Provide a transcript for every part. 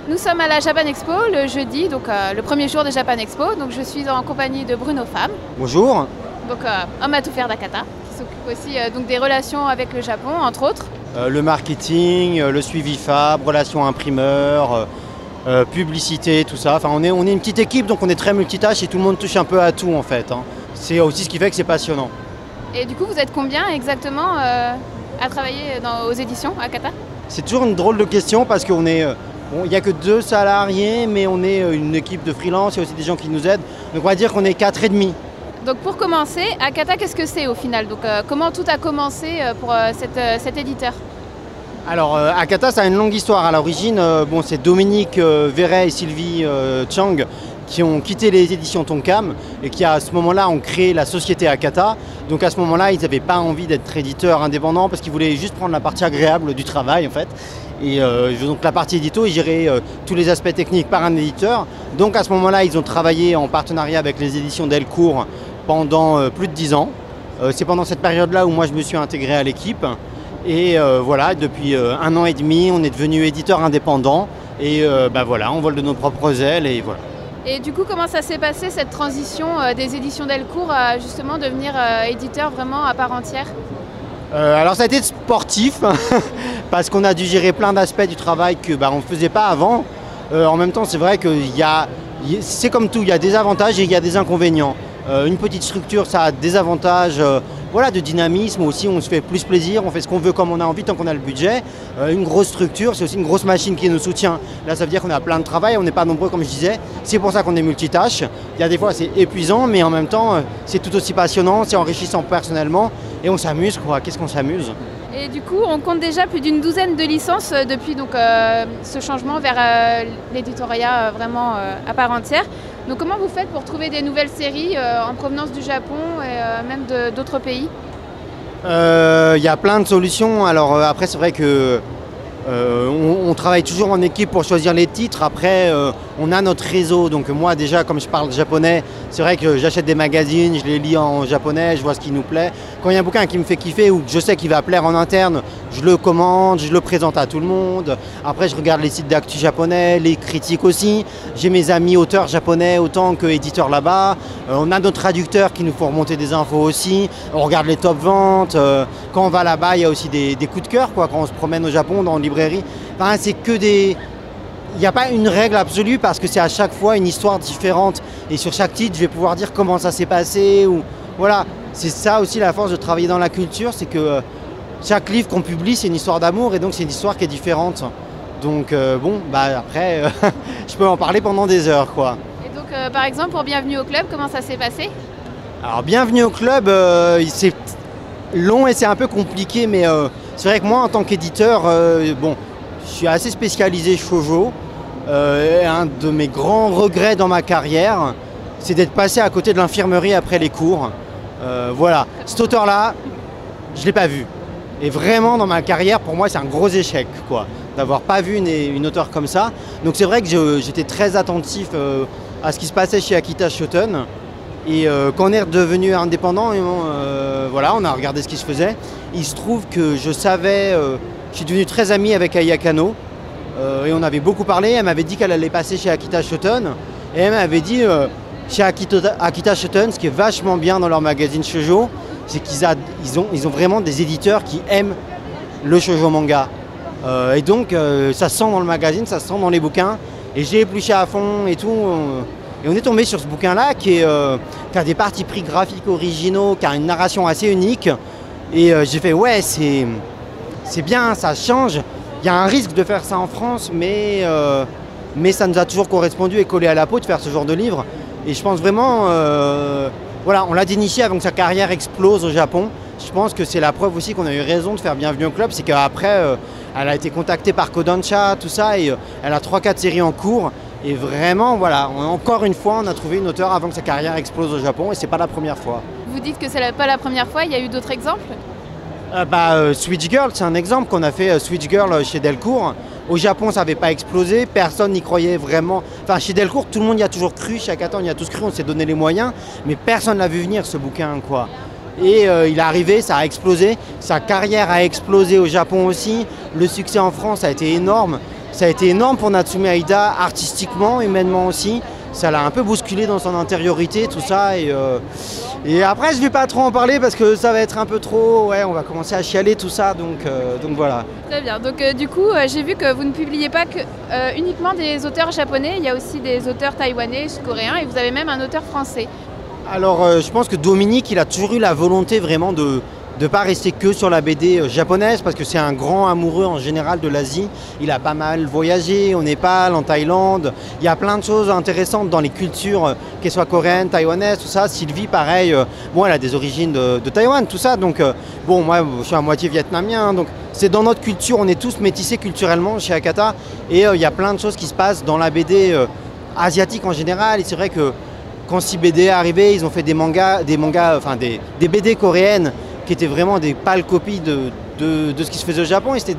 Nous sommes à la Japan Expo le jeudi, donc le premier jour de Japan Expo. Donc je suis en compagnie de Bruno Pham. Bonjour. Donc homme à tout faire d'Akata, qui s'occupe aussi donc des relations avec le Japon, entre autres. Le marketing, le suivi FAB, relations imprimeurs, publicité, tout ça. Enfin, on est une petite équipe, donc on est très multitâche et tout le monde touche un peu à tout en fait. C'est aussi ce qui fait que c'est passionnant. Et du coup, vous êtes combien exactement à travailler aux éditions Akata? C'est toujours une drôle de question parce qu'il n'y a que 2 salariés, mais on est une équipe de freelance, il y a aussi des gens qui nous aident. Donc on va dire qu'on est 4 et demi. Donc pour commencer, Akata, qu'est-ce que c'est au final? Donc comment tout a commencé pour cet éditeur? Alors Akata, ça a une longue histoire. À l'origine, c'est Dominique Verret et Sylvie Chang qui ont quitté les éditions Tonkam et qui à ce moment-là ont créé la société Akata. Donc à ce moment-là, ils n'avaient pas envie d'être éditeurs indépendants parce qu'ils voulaient juste prendre la partie agréable du travail en fait. Et donc la partie édito est gérée tous les aspects techniques par un éditeur. Donc à ce moment-là, ils ont travaillé en partenariat avec les éditions Delcourt pendant plus de 10 ans. C'est pendant cette période-là où moi je me suis intégré à l'équipe. Et voilà, depuis 1 an et demi, on est devenu éditeur indépendant. Et voilà, on vole de nos propres ailes et voilà. Et du coup, comment ça s'est passé cette transition des éditions Delcourt à justement devenir éditeur vraiment à part entière? Alors ça a été sportif parce qu'on a dû gérer plein d'aspects du travail que on ne faisait pas avant. En même temps, c'est vrai que c'est comme tout, il y a des avantages et il y a des inconvénients. Une petite structure, ça a des avantages de dynamisme aussi, on se fait plus plaisir, on fait ce qu'on veut comme on a envie tant qu'on a le budget. Une grosse structure, c'est aussi une grosse machine qui nous soutient. Là, ça veut dire qu'on a plein de travail, on n'est pas nombreux comme je disais. C'est pour ça qu'on est multitâche. Il y a des fois, c'est épuisant, mais en même temps, c'est tout aussi passionnant, c'est enrichissant personnellement et on s'amuse quoi. Qu'est-ce qu'on s'amuse? Et du coup, on compte déjà plus d'une douzaine de licences depuis ce changement vers l'éditoriat vraiment à part entière. Donc comment vous faites pour trouver des nouvelles séries en provenance du Japon et même d'autres pays? Il y a plein de solutions. Alors après, c'est vrai que on travaille toujours en équipe pour choisir les titres. Après, on a notre réseau. Donc moi déjà, comme je parle japonais, c'est vrai que j'achète des magazines, je les lis en japonais, je vois ce qui nous plaît. Quand il y a un bouquin qui me fait kiffer ou que je sais qu'il va plaire en interne, je le commande, je le présente à tout le monde. Après, je regarde les sites d'actu japonais, les critiques aussi. J'ai mes amis auteurs japonais autant que éditeurs là-bas. On a nos traducteurs qui nous font remonter des infos aussi. On regarde les top ventes. Quand on va là-bas, il y a aussi des coups de cœur quand on se promène au Japon dans une librairie. Enfin, c'est que des... Il n'y a pas une règle absolue parce que c'est à chaque fois une histoire différente. Et sur chaque titre, je vais pouvoir dire comment ça s'est passé. Voilà, c'est ça aussi la force de travailler dans la culture, c'est que chaque livre qu'on publie, c'est une histoire d'amour et donc c'est une histoire qui est différente. Donc après, je peux en parler pendant des heures quoi. Et donc par exemple pour Bienvenue au Club, comment ça s'est passé? Alors Bienvenue au Club, c'est long et c'est un peu compliqué, mais c'est vrai que moi en tant qu'éditeur, je suis assez spécialisé shoujo. Un de mes grands regrets dans ma carrière, c'est d'être passé à côté de l'infirmerie après les cours. Voilà, cet auteur-là, je ne l'ai pas vu. Et vraiment, dans ma carrière, pour moi, c'est un gros échec, quoi, d'avoir pas vu une auteure comme ça. Donc c'est vrai que j'étais très attentif à ce qui se passait chez Akita Shoten. Et quand on est redevenu indépendant, on a regardé ce qui se faisait. Il se trouve que je savais, je suis devenu très ami avec Aya Kano. Et on avait beaucoup parlé, elle m'avait dit qu'elle allait passer chez Akita Shoten. Et elle m'avait dit, chez Akita Shoten, ce qui est vachement bien dans leur magazine shoujo, c'est qu'ils ont vraiment des éditeurs qui aiment le shoujo manga. Et donc ça se sent dans le magazine, ça se sent dans les bouquins. Et j'ai épluché à fond et tout. Et on est tombé sur ce bouquin-là qui a des partis pris graphiques originaux, qui a une narration assez unique. Et j'ai fait, ouais, c'est bien, ça change. Il y a un risque de faire ça en France, mais ça nous a toujours correspondu et collé à la peau de faire ce genre de livre. Et je pense vraiment, on l'a déniché avant que sa carrière explose au Japon. Je pense que c'est la preuve aussi qu'on a eu raison de faire Bienvenue au Club, c'est qu'après, elle a été contactée par Kodansha, tout ça, et elle a 3-4 séries en cours. Et vraiment, encore une fois, on a trouvé une auteure avant que sa carrière explose au Japon, et c'est pas la première fois. Vous dites que c'est pas la première fois, il y a eu d'autres exemples? Switch Girl, c'est un exemple qu'on a fait Switch Girl chez Delcourt. Au Japon, ça n'avait pas explosé, personne n'y croyait vraiment. Enfin, chez Delcourt, tout le monde y a toujours cru, chaque Akata, on y a tous cru, on s'est donné les moyens, mais personne l'a vu venir ce bouquin, quoi. Et il est arrivé, ça a explosé, sa carrière a explosé au Japon aussi, le succès en France a été énorme. Ça a été énorme pour Natsume Aida, artistiquement, humainement aussi. Ça l'a un peu bousculé dans son intériorité, tout ça. Et après, je ne vais pas trop en parler parce que ça va être un peu trop... Ouais, on va commencer à chialer, tout ça, donc voilà. Très bien. Donc du coup, j'ai vu que vous ne publiez pas que, uniquement des auteurs japonais. Il y a aussi des auteurs taïwanais, coréens, et vous avez même un auteur français. Alors, je pense que Dominique, il a toujours eu la volonté vraiment de ne pas rester que sur la BD japonaise, parce que c'est un grand amoureux en général de l'Asie. Il a pas mal voyagé au Népal, en Thaïlande. Il y a plein de choses intéressantes dans les cultures, qu'elles soient coréennes, taïwanaises, tout ça. Sylvie, pareil, bon, elle a des origines de Taïwan, tout ça. Donc, bon, moi, je suis à moitié vietnamien, donc c'est dans notre culture, on est tous métissés culturellement chez Akata. Et il y a plein de choses qui se passent dans la BD asiatique en général. Et c'est vrai que quand CBD est arrivé, ils ont fait des BD coréennes qui étaient vraiment des pâles copies de ce qui se faisait au Japon, et c'était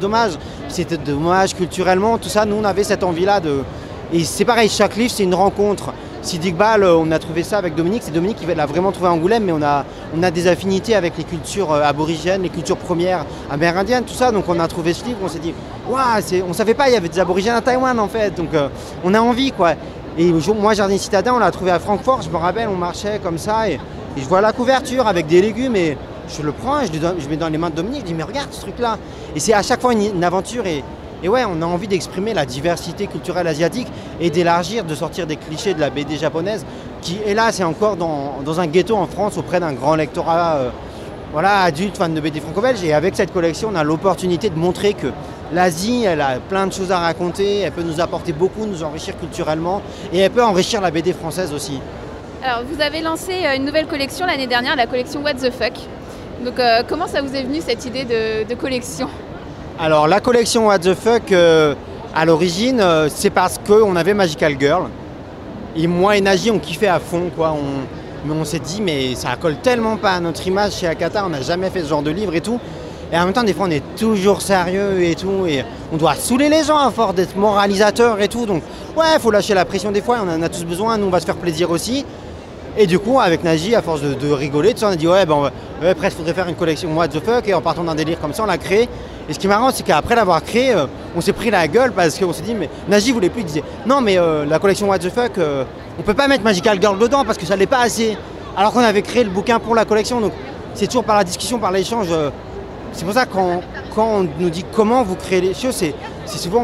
dommage culturellement, tout ça. Nous, on avait cette envie-là et c'est pareil, chaque livre, c'est une rencontre. Sidi Iqbal, on a trouvé ça avec Dominique, c'est Dominique qui l'a vraiment trouvé à Angoulême, mais on a des affinités avec les cultures aborigènes, les cultures premières amérindiennes, tout ça, donc on a trouvé ce livre, on s'est dit, waouh, on savait pas, il y avait des aborigènes à Taïwan en fait, donc on a envie, quoi. Et moi, Jardin Citadin, on l'a trouvé à Francfort, je me rappelle, on marchait comme ça, et je vois la couverture avec des légumes, et je le prends, je le mets dans les mains de Dominique, je dis mais regarde ce truc-là. Et c'est à chaque fois une aventure, et ouais, on a envie d'exprimer la diversité culturelle asiatique et d'élargir, de sortir des clichés de la BD japonaise, qui, hélas, est encore dans un ghetto en France auprès d'un grand lectorat adulte, fan de BD franco-belge. Et avec cette collection, on a l'opportunité de montrer que l'Asie, elle a plein de choses à raconter, elle peut nous apporter beaucoup, nous enrichir culturellement, et elle peut enrichir la BD française aussi. Alors, vous avez lancé une nouvelle collection l'année dernière, la collection What the Fuck. Donc, comment ça vous est venu cette idée de collection ? Alors, la collection What the Fuck, à l'origine, c'est parce qu'on avait Magical Girl. Et moi et Nagi, on kiffait à fond, quoi. Mais on s'est dit, mais ça colle tellement pas à notre image chez Akata, on n'a jamais fait ce genre de livre et tout. Et en même temps, des fois, on est toujours sérieux et tout. Et on doit saouler les gens à force d'être moralisateur et tout. Donc, ouais, il faut lâcher la pression des fois. On en a tous besoin. Nous, on va se faire plaisir aussi. Et du coup, avec Nagi, à force de rigoler, tout ça, on a dit, ouais, presque, il faudrait faire une collection What the Fuck. Et en partant d'un délire comme ça, on l'a créé. Et ce qui est marrant, c'est qu'après l'avoir créé, on s'est pris la gueule parce qu'on s'est dit, mais Nagi voulait plus. Il disait, non, mais la collection What the Fuck, on peut pas mettre Magical Girl dedans parce que ça l'est pas assez. Alors qu'on avait créé le bouquin pour la collection. Donc, c'est toujours par la discussion, par l'échange. C'est pour ça que quand on nous dit comment vous créez les choses, c'est souvent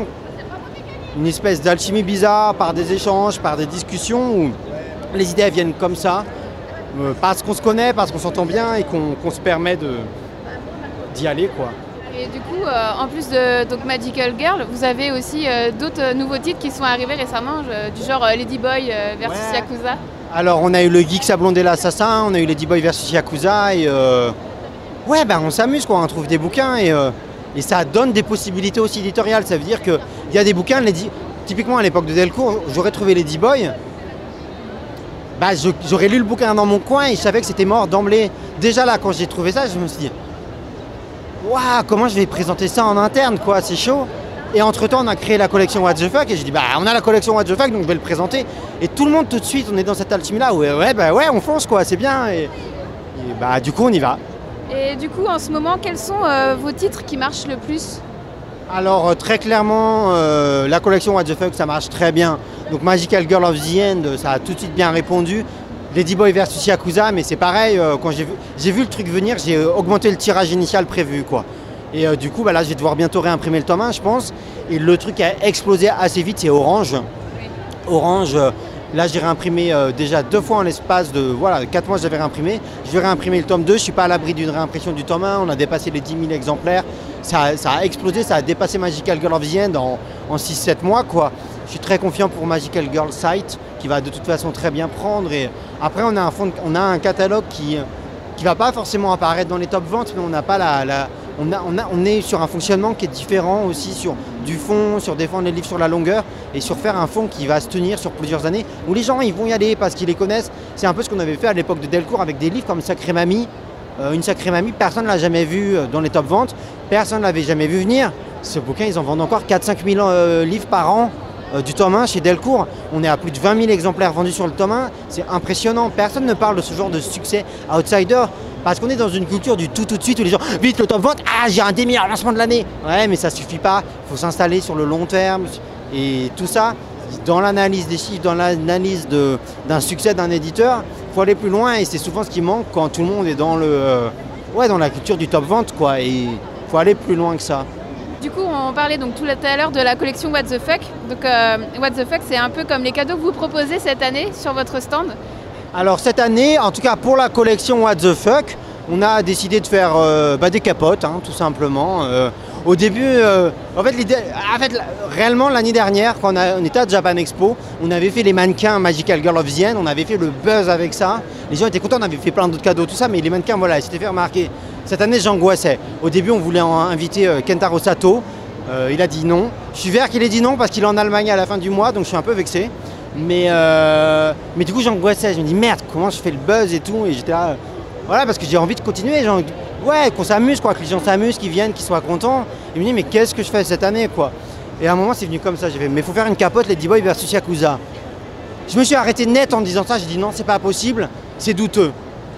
une espèce d'alchimie bizarre, par des échanges, par des discussions où les idées viennent comme ça, parce qu'on se connaît, parce qu'on s'entend bien et qu'on se permet d'y aller, quoi. Et du coup, en plus de Magical Girl, vous avez aussi d'autres nouveaux titres qui sont arrivés récemment, du genre Ladyboy versus Yakuza. Alors, on a eu le Geek Sablon et l'Assassin, on a eu Ladyboy versus Yakuza, et ouais, on s'amuse, quoi, on trouve des bouquins, et ça donne des possibilités aussi éditoriales. Ça veut dire qu'il y a des bouquins, typiquement à l'époque de Delcourt, j'aurais trouvé Ladyboy, j'aurais lu le bouquin dans mon coin et je savais que c'était mort d'emblée. Déjà là, quand j'ai trouvé ça, je me suis dit, waouh, comment je vais présenter ça en interne, quoi, c'est chaud. Et entre-temps, on a créé la collection What the Fuck, et j'ai dit, on a la collection What the Fuck, donc je vais le présenter. Et tout le monde, tout de suite, on est dans cette alchimie-là, ouais, on fonce, quoi, c'est bien. Et du coup, on y va. Et du coup, en ce moment, quels sont vos titres qui marchent le plus ? Alors, très clairement, la collection What the Fuck, ça marche très bien. Donc, Magical Girl of the End, ça a tout de suite bien répondu. Ladyboy versus Yakuza, mais c'est pareil, quand j'ai vu le truc venir, j'ai augmenté le tirage initial prévu, quoi. Et du coup, là, je vais devoir bientôt réimprimer le tome 1, je pense. Et le truc qui a explosé assez vite, c'est Orange. Oui. Orange, là, j'ai réimprimé déjà 2 fois en l'espace de 4 mois, j'avais réimprimé. Je vais réimprimer le tome 2, je ne suis pas à l'abri d'une réimpression du tome 1. On a dépassé les 10 000 exemplaires. Ça a explosé, ça a dépassé Magical Girl of the End en 6-7 mois, quoi. Je suis très confiant pour Magical Girl Sight, qui va de toute façon très bien prendre. Et après, on a un catalogue qui va pas forcément apparaître dans les top ventes, mais on n'a pas on est sur un fonctionnement qui est différent aussi sur du fond, sur défendre les livres sur la longueur et sur faire un fond qui va se tenir sur plusieurs années, où les gens ils vont y aller parce qu'ils les connaissent. C'est un peu ce qu'on avait fait à l'époque de Delcourt avec des livres comme Sacrée Mamie. Une Sacrée Mamie, personne ne l'a jamais vu dans les top ventes, personne ne l'avait jamais vu venir. Ce bouquin, ils en vendent encore 4-5 000 livres par an. Du tome 1 chez Delcourt, on est à plus de 20 000 exemplaires vendus sur le tome 1, c'est impressionnant, personne ne parle de ce genre de succès outsider. Parce qu'on est dans une culture du tout de suite où les gens, vite le top vente, ah j'ai un des meilleurs lancements de l'année. Ouais, mais ça suffit pas, il faut s'installer sur le long terme. Et tout ça, dans l'analyse des chiffres, dans l'analyse d'un succès d'un éditeur, il faut aller plus loin et c'est souvent ce qui manque quand tout le monde est dans dans la culture du top vente, quoi. Et il faut aller plus loin que ça. Du coup, on parlait donc tout à l'heure de la collection What the Fuck. Donc What the Fuck, c'est un peu comme les cadeaux que vous proposez cette année sur votre stand. Alors cette année, en tout cas pour la collection What the Fuck, on a décidé de faire des capotes, hein, tout simplement. Au début, réellement l'année dernière, quand on était à Japan Expo, on avait fait les mannequins Magical Girl of the End, on avait fait le buzz avec ça. Les gens étaient contents, on avait fait plein d'autres cadeaux, tout ça, mais les mannequins, voilà, ils s'étaient fait remarquer. Cette année, j'angoissais. Au début, on voulait inviter Kentaro Sato. Il a dit non. Je suis vert qu'il ait dit non parce qu'il est en Allemagne à la fin du mois, donc je suis un peu vexé. Mais du coup, j'angoissais. Je me dis merde, comment je fais le buzz et tout. Et j'étais là, voilà, parce que j'ai envie de continuer. Ouais, qu'on s'amuse, quoi, que les gens s'amusent, qu'ils viennent, qu'ils soient contents. Et je me dis, mais qu'est-ce que je fais cette année, quoi. Et à un moment, c'est venu comme ça. J'ai fait, mais il faut faire une capote Lady Boy versus Yakuza. Je me suis arrêté net en me disant ça. J'ai dit non, c'est pas possible, c'est douteux.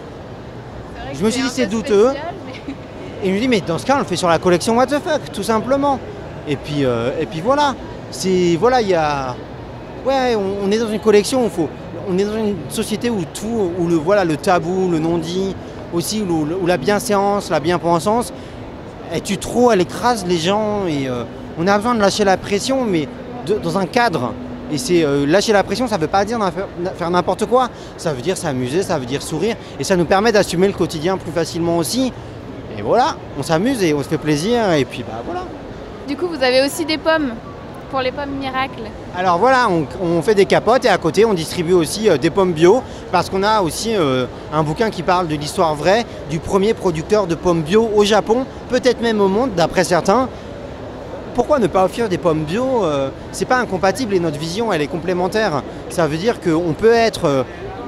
Je me suis dit, c'est douteux. Et je me dis, mais dans ce cas, on le fait sur la collection What the Fuck, tout simplement. Et puis voilà. Voilà, il y a. Ouais, on est dans une collection où on est dans une société où tout, où le tabou, le non-dit, aussi où la bienséance, la bien-pensance, elle tue trop, elle écrase les gens et on a besoin de lâcher la pression, mais dans un cadre. Et c'est lâcher la pression, ça ne veut pas dire faire n'importe quoi, ça veut dire s'amuser, ça veut dire sourire, et ça nous permet d'assumer le quotidien plus facilement aussi. Et voilà, on s'amuse et on se fait plaisir, et puis voilà. Du coup, vous avez aussi des pommes, pour les pommes miracles. Alors voilà, on fait des capotes et à côté on distribue aussi des pommes bio, parce qu'on a aussi un bouquin qui parle de l'histoire vraie du premier producteur de pommes bio au Japon, peut-être même au monde d'après certains. Pourquoi ne pas offrir des pommes bio? C'est pas incompatible et notre vision elle est complémentaire. Ça veut dire qu'on peut être...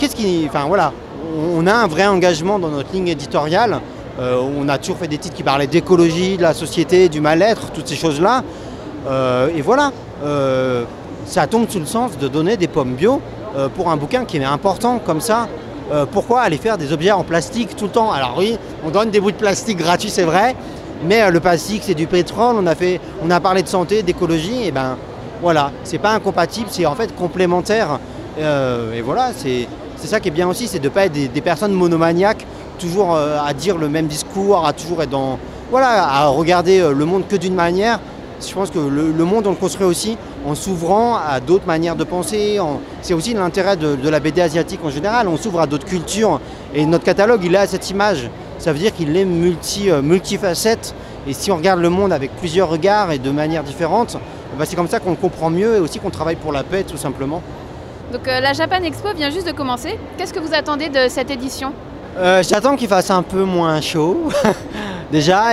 on a un vrai engagement dans notre ligne éditoriale. On a toujours fait des titres qui parlaient d'écologie, de la société, du mal-être, toutes ces choses-là. Et voilà, ça tombe sous le sens de donner des pommes bio pour un bouquin qui est important comme ça. Pourquoi aller faire des objets en plastique tout le temps? Alors oui, on donne des bouts de plastique gratuits, c'est vrai. Mais le plastique, c'est du pétrole, on a parlé de santé, d'écologie, et ben voilà, c'est pas incompatible, c'est en fait complémentaire. Et voilà, c'est ça qui est bien aussi, c'est de ne pas être des personnes monomaniaques, toujours à dire le même discours, à toujours être à regarder le monde que d'une manière. Je pense que le monde, on le construit aussi en s'ouvrant à d'autres manières de penser. C'est aussi l'intérêt de la BD asiatique en général, on s'ouvre à d'autres cultures, et notre catalogue, il a cette image. Ça veut dire qu'il est multifacette, et si on regarde le monde avec plusieurs regards et de manières différentes, c'est comme ça qu'on le comprend mieux et aussi qu'on travaille pour la paix tout simplement. Donc la Japan Expo vient juste de commencer. Qu'est-ce que vous attendez de cette édition? J'attends qu'il fasse un peu moins chaud déjà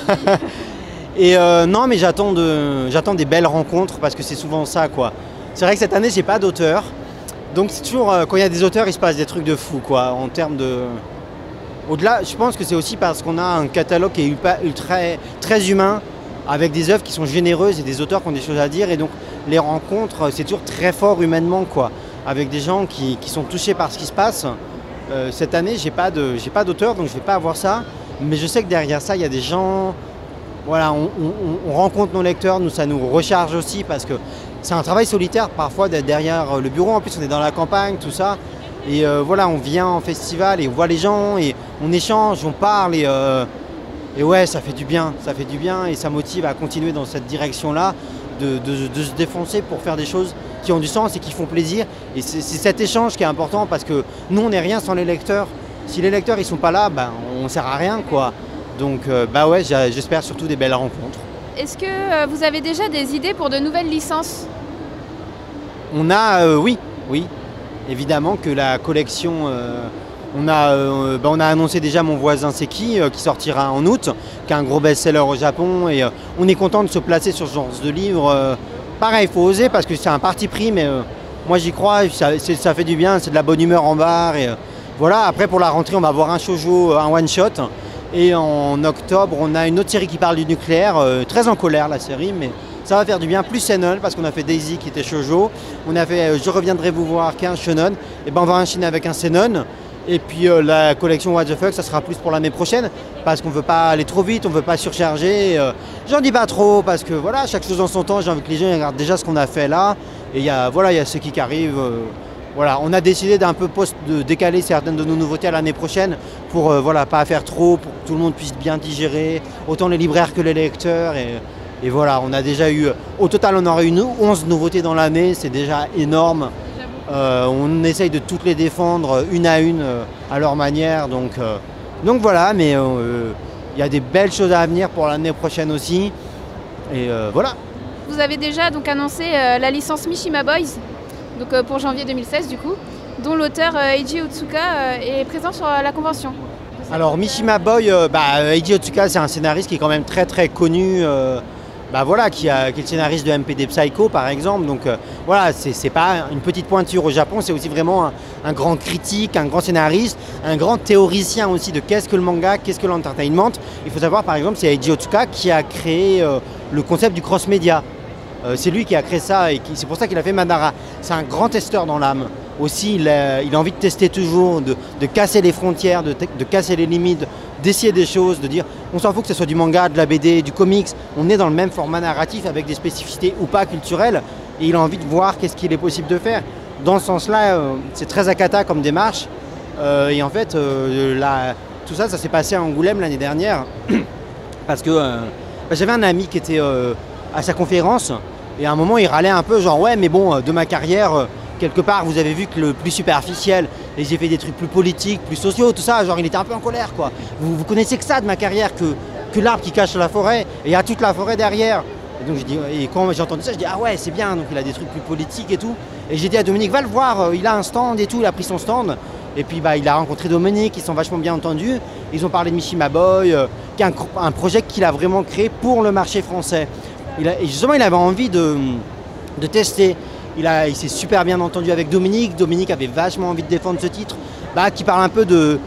non, mais j'attends des belles rencontres parce que c'est souvent ça, quoi. C'est vrai que cette année j'ai pas d'auteur, donc c'est toujours quand il y a des auteurs il se passe des trucs de fou, quoi, en termes de... Au-delà, je pense que c'est aussi parce qu'on a un catalogue qui est très humain, avec des œuvres qui sont généreuses et des auteurs qui ont des choses à dire. Et donc les rencontres, c'est toujours très fort humainement, quoi, avec des gens qui sont touchés par ce qui se passe. Cette année, j'ai pas d'auteur, donc je ne vais pas avoir ça. Mais je sais que derrière ça, il y a des gens... Voilà, on rencontre nos lecteurs, ça nous recharge aussi, parce que c'est un travail solitaire parfois d'être derrière le bureau. En plus, on est dans la campagne, tout ça. Et on vient en festival et on voit les gens et on échange, on parle et ouais, ça fait du bien et ça motive à continuer dans cette direction-là, de se défoncer pour faire des choses qui ont du sens et qui font plaisir. Et c'est cet échange qui est important parce que nous, on n'est rien sans les lecteurs. Si les lecteurs ils sont pas là, on ne sert à rien, quoi. Donc ouais, j'espère surtout des belles rencontres. Est-ce que vous avez déjà des idées pour de nouvelles licences? On a, oui. Évidemment que la collection, on a annoncé déjà Mon voisin c'est qui sortira en août, qui est un gros best-seller au Japon, et on est content de se placer sur ce genre de livre. Pareil, il faut oser parce que c'est un parti pris, mais moi j'y crois, ça fait du bien, c'est de la bonne humeur en bar. Et voilà, après pour la rentrée, on va avoir un shoujo, un one-shot, et en octobre, on a une autre série qui parle du nucléaire, très en colère la série, mais ça va faire du bien, plus seinen, parce qu'on a fait Daisy qui était shoujo, on a fait Je reviendrai vous voir qui est un shonen, et on va enchaîner avec un seinen, Et puis la collection What the Fuck, ça sera plus pour l'année prochaine, parce qu'on ne veut pas aller trop vite, on ne veut pas surcharger. J'en dis pas trop, parce que voilà, chaque chose en son temps, j'ai envie que les gens regardent déjà ce qu'on a fait là. Et il y a ce qui arrive. Voilà, on a décidé d'un peu de décaler certaines de nos nouveautés à l'année prochaine pour pas faire trop, pour que tout le monde puisse bien digérer, autant les libraires que les lecteurs. Et voilà, on a déjà eu, au total on aura eu 11 nouveautés dans l'année, c'est déjà énorme. On essaye de toutes les défendre une à leur manière. Donc voilà, mais il y a des belles choses à venir pour l'année prochaine aussi. Et voilà. Vous avez déjà donc annoncé la licence Mishima Boys, donc pour janvier 2016 du coup, dont l'auteur Eiji Otsuka est présent sur la convention. Alors Mishima Boy, Eiji Otsuka c'est un scénariste qui est quand même très très connu, qui est le scénariste de MPD Psycho par exemple. Donc voilà, c'est pas une petite pointure au Japon, c'est aussi vraiment un grand critique, un grand scénariste, un grand théoricien aussi de qu'est-ce que le manga, qu'est-ce que l'entertainment. Il faut savoir par exemple c'est Eiji Otsuka qui a créé le concept du cross-média. C'est lui qui a créé ça et c'est pour ça qu'il a fait Madara. C'est un grand testeur dans l'âme. Aussi, il a envie de tester toujours, de casser les frontières, de casser les limites, d'essayer des choses, de dire on s'en fout que ce soit du manga, de la BD, du comics. On est dans le même format narratif avec des spécificités ou pas culturelles et il a envie de voir qu'est-ce qu'il est possible de faire. Dans ce sens-là, c'est très Akata comme démarche. Et en fait, tout ça s'est passé à Angoulême l'année dernière parce que j'avais un ami qui était à sa conférence et à un moment il râlait un peu genre ouais mais bon de ma carrière quelque part vous avez vu que le plus superficiel et j'ai fait des trucs plus politiques, plus sociaux, tout ça, genre il était un peu en colère quoi. Vous connaissez que ça de ma carrière, que l'arbre qui cache la forêt et il y a toute la forêt derrière. Et donc et quand j'ai entendu ça je dis ah ouais c'est bien, donc il a des trucs plus politiques et tout. Et j'ai dit à Dominique va le voir, il a un stand et tout, il a pris son stand. Et puis il a rencontré Dominique, ils sont vachement bien entendus. Ils ont parlé de Mishima Boy, qui est un projet qu'il a vraiment créé pour le marché français. Et justement, il avait envie de tester. Il s'est super bien entendu avec Dominique. Dominique avait vachement envie de défendre ce titre, qui parle un peu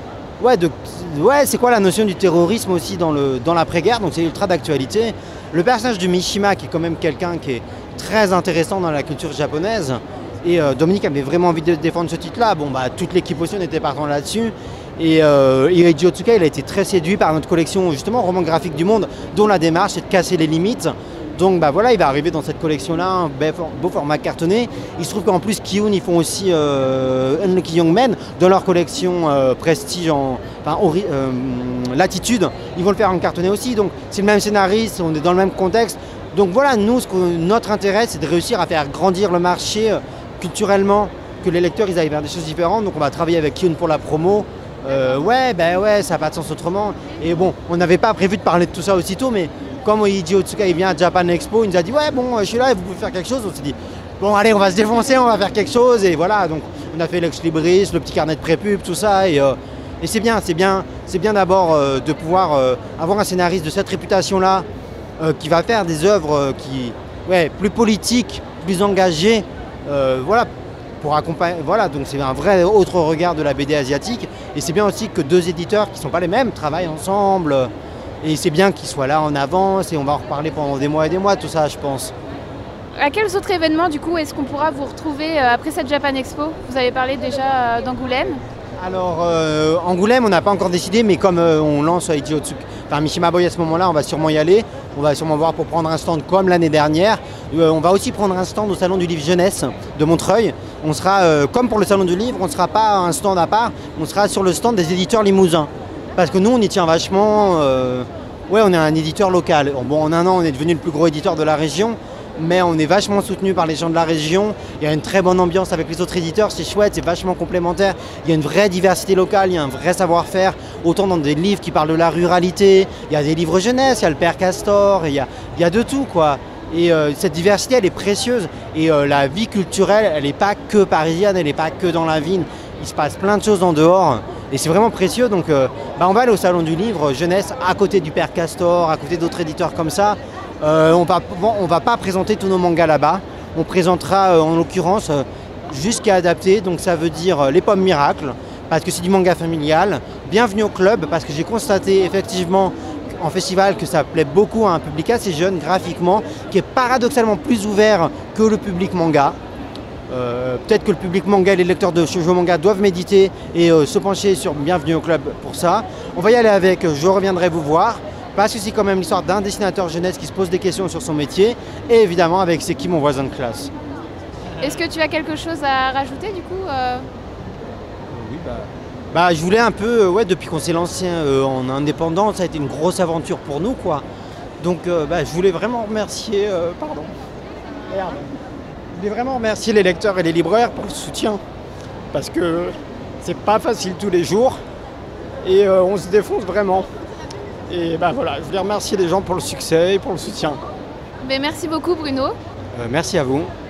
c'est quoi la notion du terrorisme aussi dans l'après-guerre. Donc c'est ultra d'actualité. Le personnage de Mishima, qui est quand même quelqu'un qui est très intéressant dans la culture japonaise. Et Dominique avait vraiment envie de défendre ce titre-là. Toute l'équipe aussi, on était partant là-dessus. Et Eiji Otsuka, il a été très séduit par notre collection, justement, Roman graphique du monde, dont la démarche est de casser les limites. Donc il va arriver dans cette collection-là, un beau format cartonné. Il se trouve qu'en plus, Kiyun, ils font aussi Unlucky Young Men dans leur collection Prestige, Latitude. Ils vont le faire en cartonné aussi. Donc c'est le même scénariste, on est dans le même contexte. Donc voilà, nous, notre intérêt, c'est de réussir à faire grandir le marché culturellement, que les lecteurs ils aillent vers des choses différentes. Donc on va travailler avec Kiyun pour la promo. Ça n'a pas de sens autrement. Et bon, on n'avait pas prévu de parler de tout ça aussitôt, mais comme Eiji Otsuka il vient à Japan Expo, il nous a dit ouais bon je suis là et vous pouvez faire quelque chose. On s'est dit bon allez on va se défoncer, on va faire quelque chose et voilà. Donc on a fait l'ex libris, le petit carnet de prépub, tout ça et c'est bien d'abord de pouvoir avoir un scénariste de cette réputation là qui va faire des œuvres plus politiques, plus engagées, pour accompagner, donc c'est un vrai autre regard de la BD asiatique et c'est bien aussi que deux éditeurs qui ne sont pas les mêmes travaillent ensemble et c'est bien qu'ils soient là en avance et on va en reparler pendant des mois et des mois, tout ça je pense. À quels autres événements du coup est-ce qu'on pourra vous retrouver après cette Japan Expo? Vous avez parlé déjà d'Angoulême. Alors Angoulême on n'a pas encore décidé mais comme on lance Eiji Otsuka, Mishima Boy à ce moment là on va sûrement y aller, on va sûrement voir pour prendre un stand comme l'année dernière. On va aussi prendre un stand au salon du livre jeunesse de Montreuil. On sera comme pour le salon du livre, on ne sera pas un stand à part, on sera sur le stand des éditeurs limousins. Parce que nous on y tient vachement, on est un éditeur local. Bon en un an on est devenu le plus gros éditeur de la région. Mais on est vachement soutenu par les gens de la région. Il y a une très bonne ambiance avec les autres éditeurs, c'est chouette, c'est vachement complémentaire. Il y a une vraie diversité locale, il y a un vrai savoir-faire, autant dans des livres qui parlent de la ruralité, il y a des livres jeunesse, il y a le Père Castor, il y a de tout quoi. Et cette diversité elle est précieuse et la vie culturelle elle n'est pas que parisienne, elle n'est pas que dans la ville. Il se passe plein de choses en dehors et c'est vraiment précieux. Donc on va aller au salon du livre jeunesse à côté du Père Castor, à côté d'autres éditeurs comme ça. On va pas présenter tous nos mangas là-bas. On présentera en l'occurrence Jusqu'à adapter, donc ça veut dire Les Pommes Miracles, parce que c'est du manga familial. Bienvenue au club, parce que j'ai constaté effectivement en festival que ça plaît beaucoup à un public assez jeune graphiquement, qui est paradoxalement plus ouvert que le public manga. Peut-être que le public manga et les lecteurs de shoujo manga doivent méditer et se pencher sur Bienvenue au club pour ça. On va y aller avec Je reviendrai vous voir, parce que c'est quand même l'histoire d'un dessinateur jeunesse qui se pose des questions sur son métier, et évidemment avec C'est qui mon voisin de classe. Est-ce que tu as quelque chose à rajouter du coup Oui, je voulais un peu, depuis qu'on s'est lancé en indépendant, ça a été une grosse aventure pour nous, quoi. Donc je voulais vraiment remercier, Je voulais vraiment remercier les lecteurs et les libraires pour le soutien, parce que c'est pas facile tous les jours, et on se défonce vraiment. Et voilà, je voulais remercier les gens pour le succès et pour le soutien. Merci beaucoup Bruno. Merci à vous.